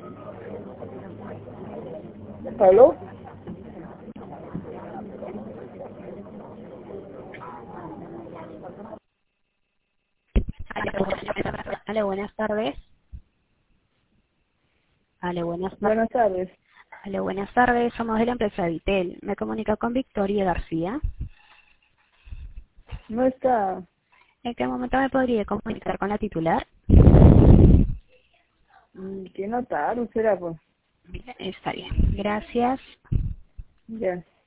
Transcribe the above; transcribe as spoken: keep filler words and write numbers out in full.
¿Aló? Hola, buenas tardes. Hola, buenas tardes. Buenas tardes. Hola, buenas tardes. Somos de la empresa Vitel. Me comunico con Victoria García. No está. ¿En qué momento me podría comunicar con la titular? Mm, ¿Qué notaron? ¿Será pues? Está bien. Gracias. Ya.